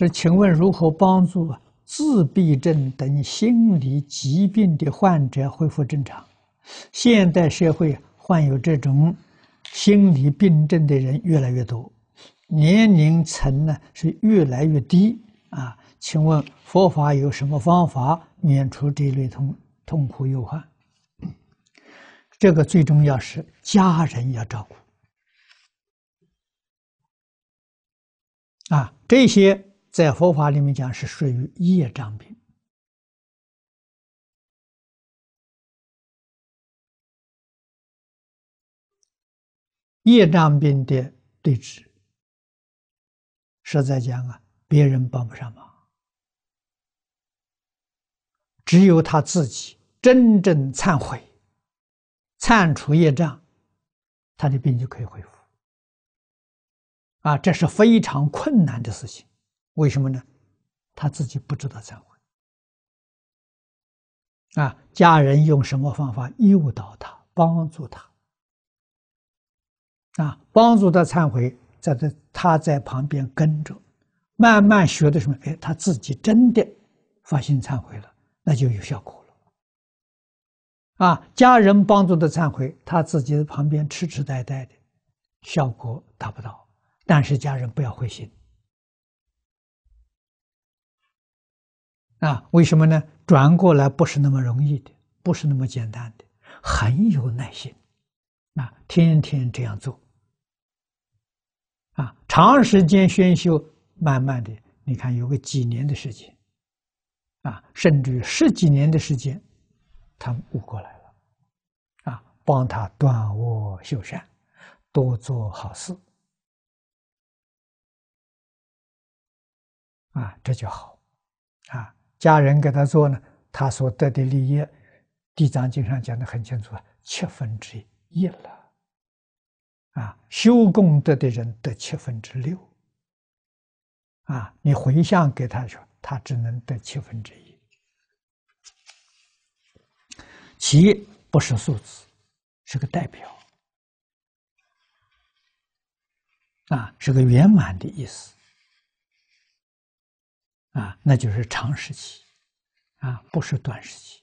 说，请问如何帮助自闭症等心理疾病的患者恢复正常？现代社会患有这种心理病症的人越来越多，年龄层呢是越来越低啊。请问佛法有什么方法免除这一类痛苦忧患？这个最重要是家人要照顾啊，这些在佛法里面讲是属于业障病。业障病的对治，实在讲啊，别人帮不上忙，只有他自己真正忏悔，忏除业障，他的病就可以恢复。啊，这是非常困难的事情。为什么呢？他自己不知道忏悔。啊，家人用什么方法诱导他，帮助他？啊，帮助他忏悔，他在旁边跟着，慢慢学的什么？哎，他自己真的发心忏悔了，那就有效果了。啊，家人帮助的忏悔，他自己在旁边痴痴呆呆的，效果达不到。但是家人不要灰心。啊，为什么呢？转过来不是那么容易的，不是那么简单的，很有耐心。啊，天天这样做。啊，长时间宣修，慢慢的，你看有个几年的时间，啊，甚至于10几年的时间，他悟过来了，啊，帮他断恶修善，多做好事，啊，这就好，啊，家人给他做呢，他所得的利益，《地藏经》上讲的很清楚，1/7了。啊，修功德的人得6/7，啊，你回向给他说，他只能得1/7。7不是数字，是个代表，啊，是个圆满的意思，啊，那就是长时期，啊，不是短时期。